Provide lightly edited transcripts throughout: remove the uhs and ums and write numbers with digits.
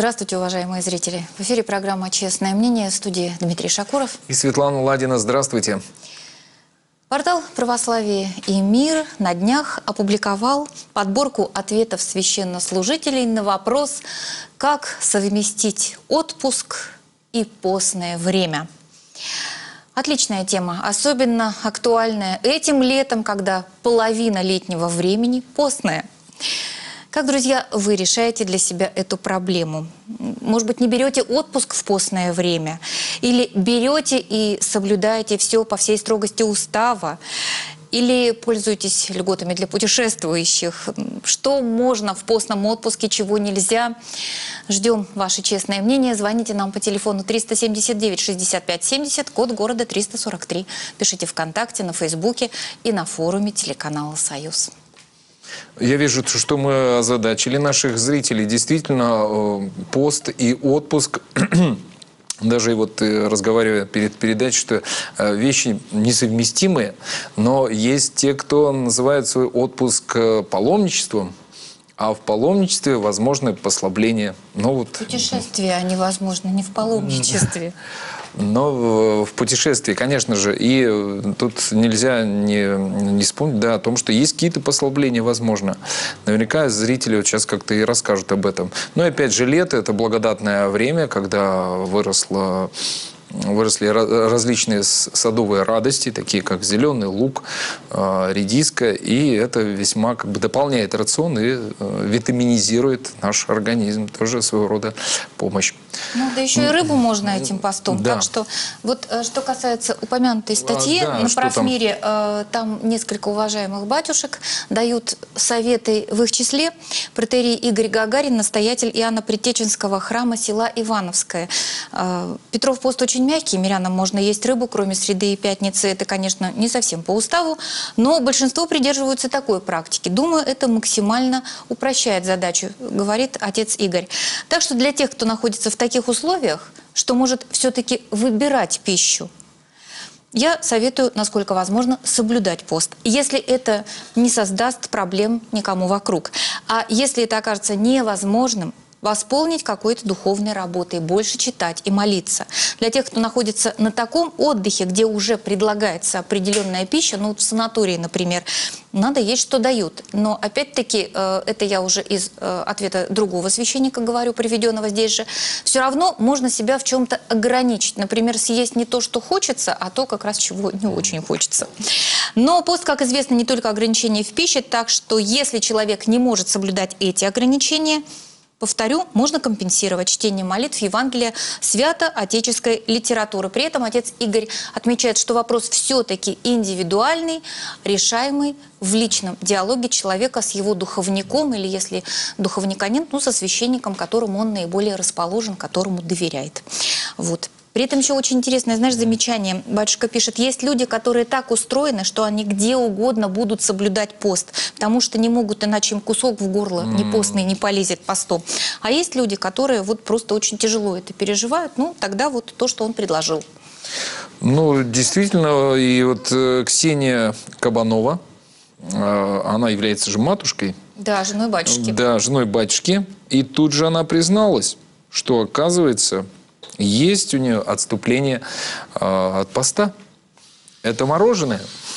Здравствуйте, уважаемые зрители. В эфире программа «Честное мнение», в студии Дмитрий Шакуров. И Светлана Ладина. Здравствуйте. Портал «Православие и мир» на днях опубликовал подборку ответов священнослужителей на вопрос, как совместить отпуск и постное время. Отличная тема, особенно актуальная этим летом, когда половина летнего времени постная. Как, друзья, вы решаете для себя эту проблему? Может быть, не берете отпуск в постное время? Или берете и соблюдаете все по всей строгости устава? Или пользуетесь льготами для путешествующих? Что можно в постном отпуске, чего нельзя? Ждем ваше честное мнение. Звоните нам по телефону 379-65-70, код города 343. Пишите ВКонтакте, на Фейсбуке и на форуме телеканала «Союз». Я вижу, что мы озадачили наших зрителей. Действительно, пост и отпуск, даже вот разговаривая перед передачей, что вещи несовместимые, но есть те, кто называет свой отпуск паломничеством, а в паломничестве возможны послабления. Путешествия, они возможны не в паломничестве. Но в путешествии, конечно же, и тут нельзя не вспомнить о том, что есть какие-то послабления, возможно. Наверняка зрители вот сейчас как-то и расскажут об этом. Но опять же, лето – это благодатное время, когда выросли различные садовые радости, такие как зеленый лук, редиска, и это весьма дополняет рацион и витаминизирует наш организм, тоже своего рода помощь. Да еще и рыбу можно этим постом. Да. Так что, вот что касается упомянутой статьи на Правмире, там несколько уважаемых батюшек дают советы, в их числе протоиерей Игорь Гагарин, настоятель Иоанно-Предтеченского храма села Ивановское. Петров пост очень мягкий, мирянам можно есть рыбу, кроме среды и пятницы. Это, конечно, не совсем по уставу, но большинство придерживаются такой практики. Думаю, это максимально упрощает задачу, говорит отец Игорь. Так что для тех, кто находится в таких условиях, что может все-таки выбирать пищу, я советую, насколько возможно, соблюдать пост, если это не создаст проблем никому вокруг. А если это окажется невозможным, восполнить какой-то духовной работой, больше читать и молиться. Для тех, кто находится на таком отдыхе, где уже предлагается определенная пища, в санатории, например, надо есть, что дают. Но опять-таки, это я уже из ответа другого священника говорю, приведенного здесь же, все равно можно себя в чем-то ограничить. Например, съесть не то, что хочется, а то, как раз чего не очень хочется. Но пост, как известно, не только ограничения в пище, так что если человек не может соблюдать эти ограничения, повторю, можно компенсировать чтение молитв Евангелия свято-отеческой литературы. При этом отец Игорь отмечает, что вопрос все-таки индивидуальный, решаемый в личном диалоге человека с его духовником, или если духовника нет, со священником, которому он наиболее расположен, которому доверяет. Вот. При этом еще очень интересное, замечание. Батюшка пишет, есть люди, которые так устроены, что они где угодно будут соблюдать пост, потому что не могут, иначе им кусок в горло не постный не полезет постом. А есть люди, которые просто очень тяжело это переживают, тогда вот то, что он предложил. Действительно, и вот Ксения Кабанова, она является же матушкой. Да, женой батюшки. Да, женой батюшки. И тут же она призналась, что, оказывается, есть у нее отступление от поста. Это мороженое.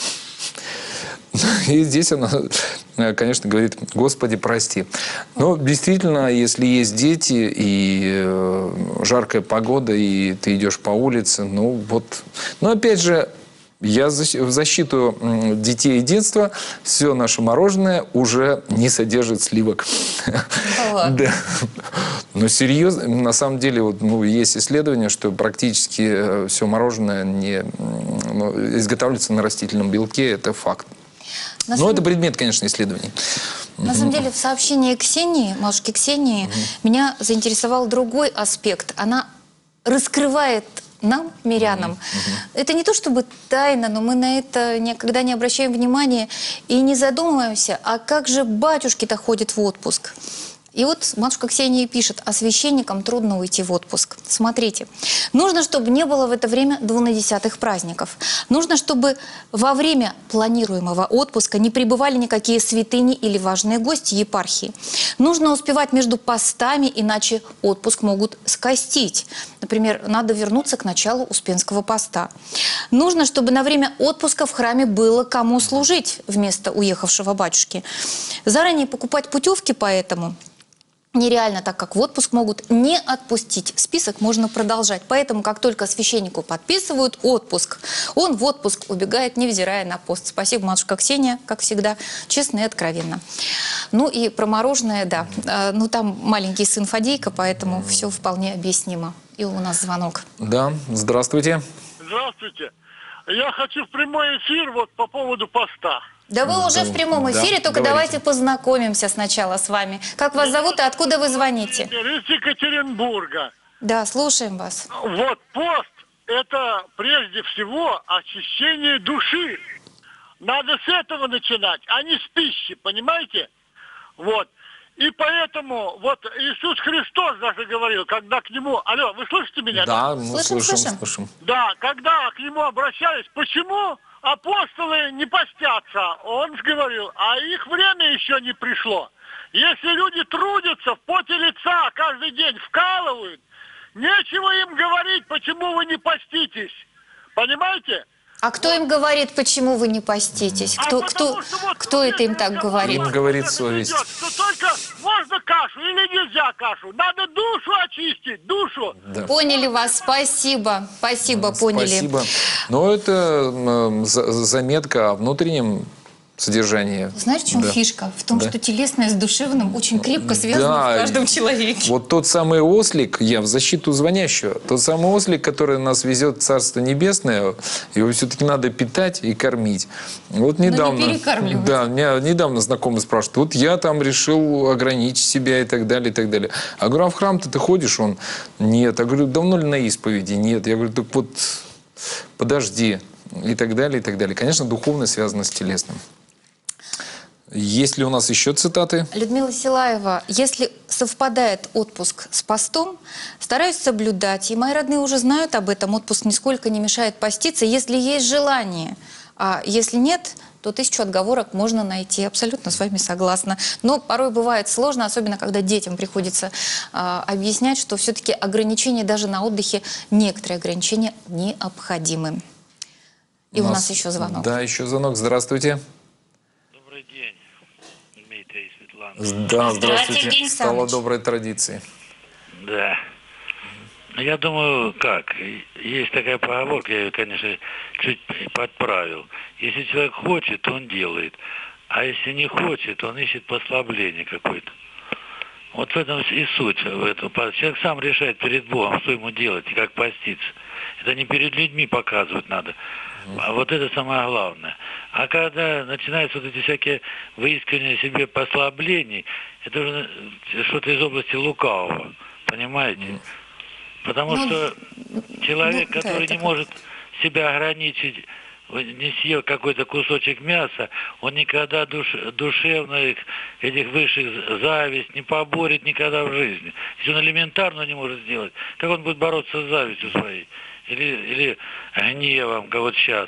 И здесь она, конечно, говорит: Господи, прости. Но действительно, если есть дети и жаркая погода, и ты идешь по улице, Но опять же, я в защиту детей и детства, все наше мороженое уже не содержит сливок. Да. Но серьезно, на самом деле, есть исследования, что практически все мороженое изготавливается на растительном белке, это факт. Но это предмет, конечно, исследований. На самом деле, в сообщении Ксении, матушки Ксении, меня заинтересовал другой аспект. Она раскрывает нам, мирянам. Это не то чтобы тайна, но мы на это никогда не обращаем внимания и не задумываемся, а как же батюшки-то ходят в отпуск? И вот матушка Ксения пишет, а священникам трудно уйти в отпуск. Смотрите, нужно, чтобы не было в это время 12 праздников. Нужно, чтобы во время планируемого отпуска не пребывали никакие святыни или важные гости епархии. Нужно успевать между постами, иначе отпуск могут скостить. Например, надо вернуться к началу Успенского поста. Нужно, чтобы на время отпуска в храме было кому служить вместо уехавшего батюшки. Заранее покупать путевки поэтому нереально, так как в отпуск могут не отпустить. Список можно продолжать. Поэтому, как только священнику подписывают отпуск, он в отпуск убегает, невзирая на пост. Спасибо, матушка Ксения, как всегда, честно и откровенно. Ну и про мороженое, да. Ну там маленький сын Фадейка, поэтому все вполне объяснимо. И у нас звонок. Да, здравствуйте. Здравствуйте. Я хочу в прямой эфир вот по поводу поста. Да вы уже в прямом эфире, только говорите. давайте познакомимся сначала с вами. Как вас зовут и откуда вы звоните? Из Екатеринбурга. Да, слушаем вас. Вот пост – это прежде всего очищение души. Надо с этого начинать, а не с пищи, понимаете? Вот. И поэтому вот Иисус Христос даже говорил, когда к Нему... Алло, вы слышите меня? Да, мы Слышим. слышим. Да, когда к Нему обращались, почему апостолы не постятся? Он говорил, а их время еще не пришло. Если люди трудятся в поте лица, каждый день вкалывают, нечего им говорить, почему вы не поститесь. Понимаете? А кто им говорит, почему вы не поститесь? Кто это им так говорит? Им говорит совесть. Что только можно кашу или нельзя кашу. Надо душу очистить, душу. Да. Поняли вас, спасибо. Спасибо, поняли. Спасибо. Но это заметка о внутреннем содержании. Знаешь, в чем фишка? В том, что телесное с душевным очень крепко связано в каждом человеке. Вот тот самый ослик, я в защиту звонящего, тот самый ослик, который нас везет в Царство Небесное, его все-таки надо питать и кормить. Вот недавно, не перекармливать. Да, меня недавно знакомый спрашивает, вот я там решил ограничить себя и так далее, и так далее. А говорю, а в храм-то ты ходишь? Он, нет. Я говорю, давно ли на исповеди? Нет. Я говорю, так вот, подожди. И так далее, и так далее. Конечно, духовное связано с телесным. Есть ли у нас еще цитаты? Людмила Силаева, если совпадает отпуск с постом, стараюсь соблюдать. И мои родные уже знают об этом. Отпуск нисколько не мешает поститься, если есть желание. А если нет, то 1000 отговорок можно найти. Абсолютно с вами согласна. Но порой бывает сложно, особенно когда детям приходится объяснять, что все-таки ограничения даже на отдыхе, некоторые ограничения необходимы. И у нас еще звонок. Да, еще звонок. Здравствуйте. Добрый день, Дмитрий и Светлана. Да, здравствуйте. Евгений Стало Александрович. доброй традицией. Да. Я думаю, как? Есть такая поговорка, я ее, конечно, чуть подправил. Если человек хочет, он делает. А если не хочет, он ищет послабление какое-то. Вот в этом и суть. Человек сам решает перед Богом, что ему делать и как поститься. Это не перед людьми показывать надо. А вот это самое главное. А когда начинаются вот эти всякие выискивания себе послаблений, это уже что-то из области лукавого. Понимаете? Потому что человек, который не может себя ограничить, не съел какой-то кусочек мяса, он никогда душевных, этих высших зависть не поборет никогда в жизни. Если он элементарно не может сделать, как он будет бороться с завистью своей? Или гневом, как вот сейчас.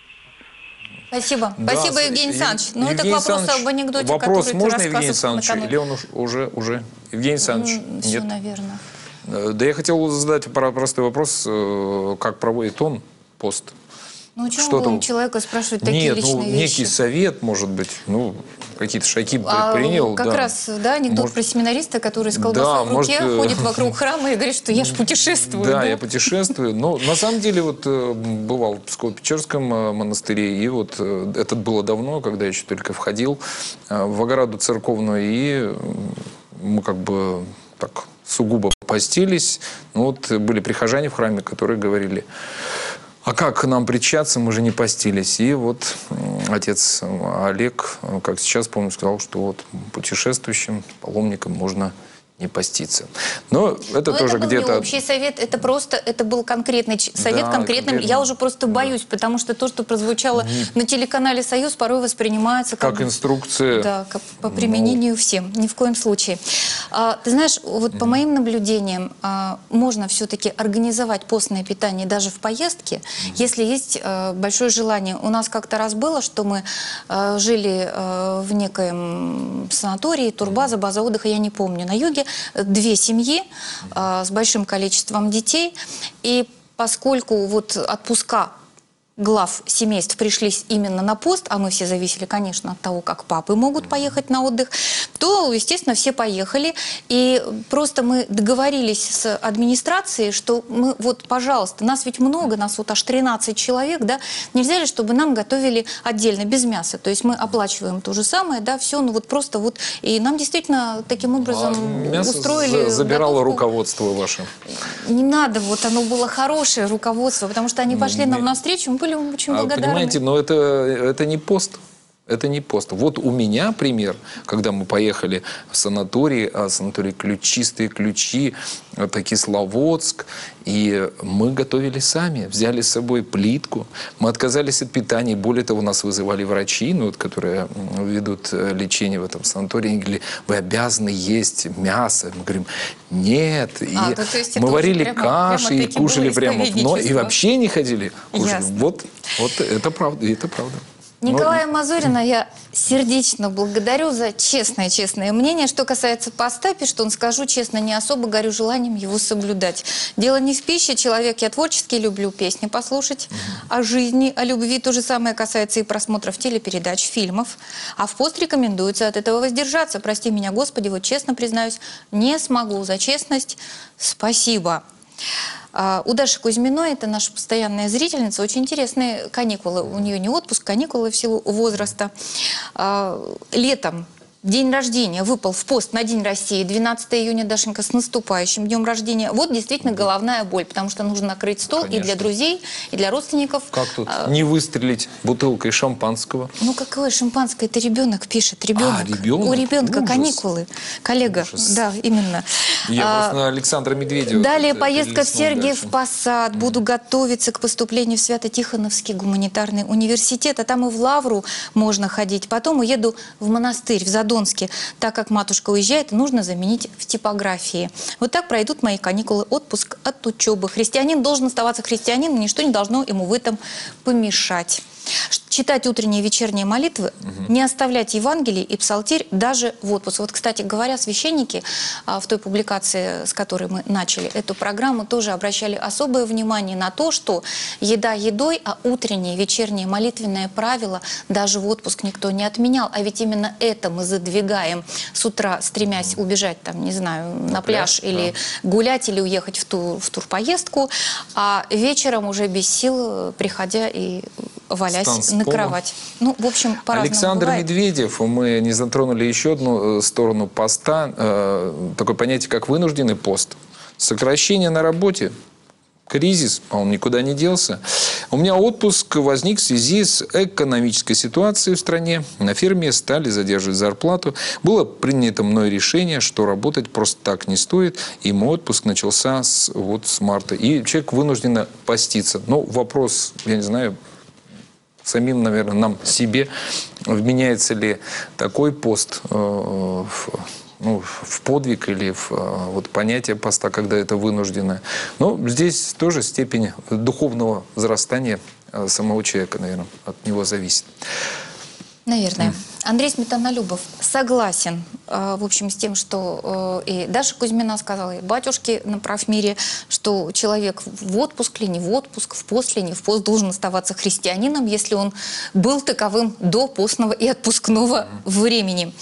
Спасибо. Да, Спасибо, Евгений Александрович. Ну, это к Евгений вопросу Александрович, об анекдоте, вопрос который можно, ты Евгений рассказывал Александрович, или он уже? Евгений Александрович, Все, нет? наверное. Да я хотел задать простой вопрос, как проводит он пост? Ну, чем Что-то- будем человека спрашивать такие Нет, личные ну, вещи? некий совет, может быть, ну, какие-то шаги предпринял. Как да. раз, да, анекдот Может, про семинариста, который с да, колбасой в руке может, ходит вокруг храма и говорит, что я ж путешествую. Да, я путешествую. Но на самом деле вот бывал в Псково-Печерском монастыре, и вот это было давно, когда я еще только входил в ограду церковную, и мы как бы так сугубо постились. Ну, вот были прихожане в храме, которые говорили: а как нам причаться, мы же не постились. И вот отец Олег, как сейчас помню, сказал, что вот путешествующим, паломникам можно не поститься. Но это Но тоже это был где-то... не общий совет, это был конкретный совет, Да, конкретным. конкретно. Я уже просто боюсь, потому что то, что прозвучало на телеканале «Союз», порой воспринимается Как инструкция. Да, по применению всем, ни в коем случае. Ты знаешь, вот по моим наблюдениям, можно все-таки организовать постное питание даже в поездке, если есть большое желание. У нас как-то раз было, что мы жили в некоем санатории, турбаза, база отдыха, я не помню, на юге, 2 семьи с большим количеством детей, и поскольку вот отпуска глав семейств пришлись именно на пост, а мы все зависели, конечно, от того, как папы могут поехать на отдых, то, естественно, все поехали. И просто мы договорились с администрацией, что мы, вот, пожалуйста, нас ведь много, нас вот аж 13 человек, да, нельзя ли, чтобы нам готовили отдельно, без мяса. То есть мы оплачиваем то же самое, да, все, ну вот просто вот. И нам действительно таким образом мясо устроили забирало готовку. руководство ваше. Не надо, вот оно было хорошее руководство, потому что они пошли нам навстречу, мы были очень благодарны. Понимаете, но это не пост. Это не пост. Вот у меня пример, когда мы поехали в санаторий, санаторий «Чистые ключи», это Кисловодск, и мы готовили сами, взяли с собой плитку, мы отказались от питания, более того, нас вызывали врачи, ну, вот, которые ведут лечение в этом санатории, они говорили, вы обязаны есть мясо. Мы говорим, нет. И мы варили каши и кушали прямо, но и вообще не ходили кушать. Вот это правда, это правда. Николая Мазурина я сердечно благодарю за честное мнение. Что касается поста, пишет он, скажу честно, не особо горю желанием его соблюдать. Дело не в пище, человек я творчески, люблю песни послушать о жизни, о любви. То же самое касается и просмотров телепередач, фильмов. А в пост рекомендуется от этого воздержаться. Прости меня, Господи, вот честно признаюсь, не смогу. За честность спасибо. У Даши Кузьминой, это наша постоянная зрительница, очень интересные каникулы. У нее не отпуск, каникулы в силу возраста. Летом день рождения выпал в пост на День России. 12 июня, Дашенька, с наступающим днем рождения. Вот действительно головная боль, потому что нужно накрыть стол и для друзей, и для родственников. Как тут не выстрелить бутылкой шампанского? Ну, какое шампанское? Это ребенок пишет. Ребенок. Ребенок? У ребенка Ужас. Каникулы. Коллега. Ужас. Да, именно. Я просто на Александра Медведева. Далее поездка в Сергиев Посад. Буду готовиться к поступлению в Свято-Тихоновский гуманитарный университет. А там и в Лавру можно ходить. Потом уеду в монастырь, в Задонске. Так как матушка уезжает, нужно заменить в типографии. Вот так пройдут мои каникулы, отпуск от учебы. Христианин должен оставаться христианином, ничто не должно ему в этом помешать. Читать утренние и вечерние молитвы, не оставлять Евангелие и псалтирь даже в отпуск. Вот, кстати говоря, священники в той публикации, с которой мы начали эту программу, тоже обращали особое внимание на то, что еда едой, а утренние и вечерние молитвенные правила даже в отпуск никто не отменял. А ведь именно это мы задвигаем с утра, стремясь убежать, там, не знаю, на пляж или гулять, или уехать в турпоездку, а вечером уже без сил, приходя и валясь на кровать. Ну, в общем, по-разному Александр бывает. Медведев, мы не затронули еще одну сторону поста, такое понятие, как вынужденный пост. Сокращение на работе, кризис, а он никуда не делся. У меня отпуск возник в связи с экономической ситуацией в стране. На фирме стали задерживать зарплату. Было принято мной решение, что работать просто так не стоит. И мой отпуск начался с марта. И человек вынужден поститься. Но вопрос, я не знаю, самим, наверное, нам себе, вменяется ли такой пост в подвиг или в понятие поста, когда это вынужденное. Но здесь тоже степень духовного взрастания самого человека, наверное, от него зависит. Наверное. Андрей Сметанолюбов согласен, в общем, с тем, что и Даша Кузьмина сказала, и батюшки на правмире, что человек в отпуск ли, не в отпуск, в пост ли, не в пост, должен оставаться христианином, если он был таковым до постного и отпускного времени.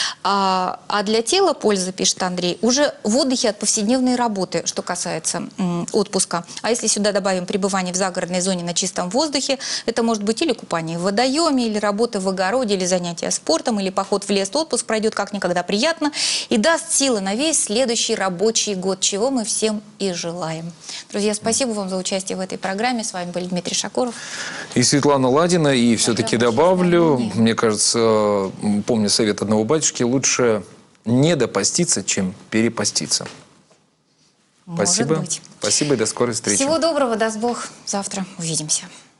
А для тела польза, пишет Андрей, уже в отдыхе от повседневной работы, что касается отпуска. А если сюда добавим пребывание в загородной зоне на чистом воздухе, это может быть или купание в водоеме, или работа в огороде, или занятия спортом, или поход в лес. Отпуск пройдет как никогда приятно и даст силы на весь следующий рабочий год, чего мы всем и желаем. Друзья, спасибо вам за участие в этой программе. С вами был Дмитрий Шакуров. И Светлана Ладина. И все-таки добавлю, мне кажется, помню совет одного батюшки, лучше не допоститься, чем перепоститься. Может Спасибо. быть. Спасибо и до скорой встречи. Всего доброго, даст Бог. Завтра увидимся.